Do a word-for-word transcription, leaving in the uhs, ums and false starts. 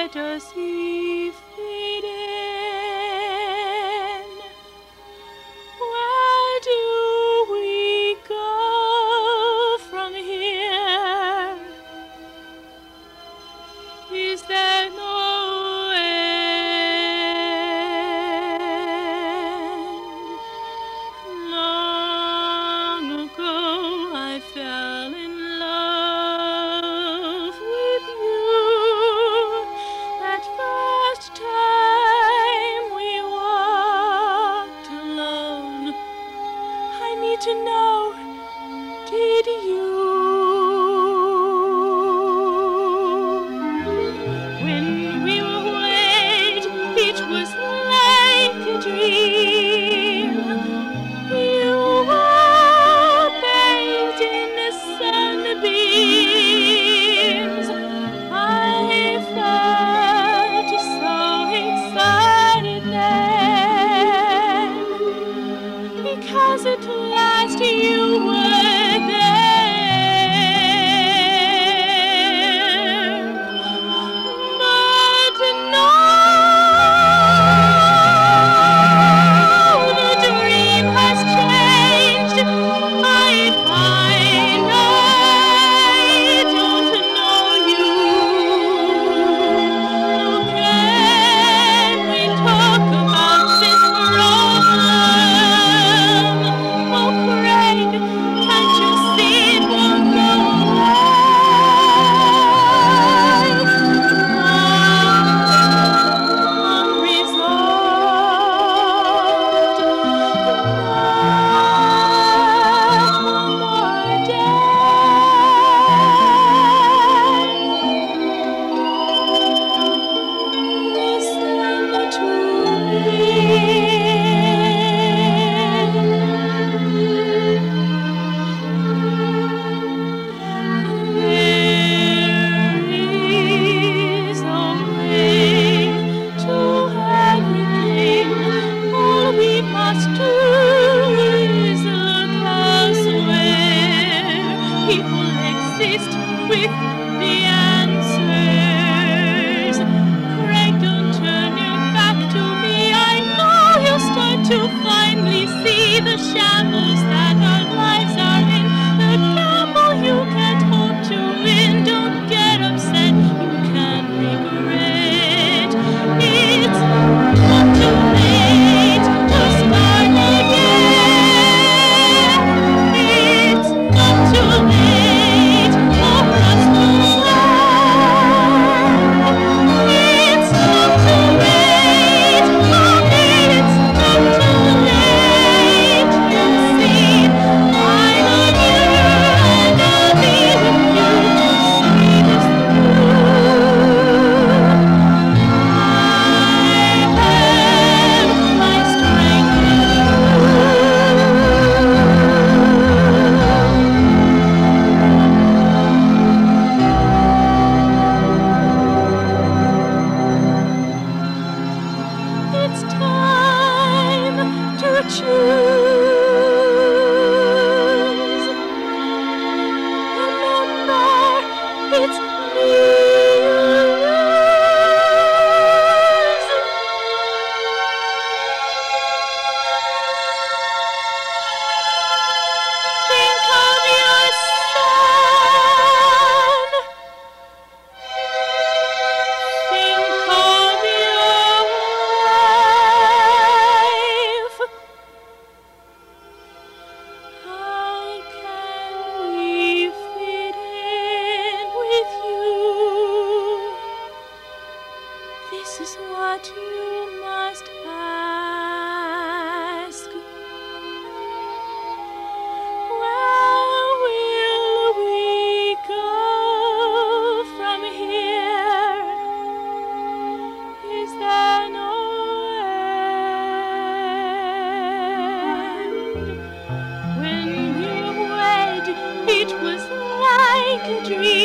let us see fit in. Where do we go from here? Is there no end? Long ago I fell in love with you. That first time we walked alone. I need to know, did you? When we were wed, it was like a dream. You were bathed in the sunbeams. I felt so excited then, because at last you were there. But now the dream has changed. I find I don't know you. Can we talk about this problem? Oh, Craig, can't you see it won't go away? With the answers. Craig, don't turn your back to me. I know you'll start to finally see the shambles that our lives are in. The gamble you can't hope to win. Don't get upset, you can regret. It's not too late to start again. It's not too late. It's time to choose. Remember, it's me you lose. Think of your son. Think of your wife. How can we fit in with you? This is what you must ask. Where will we go from here? Is there no end? When we were wed, it was like a dream.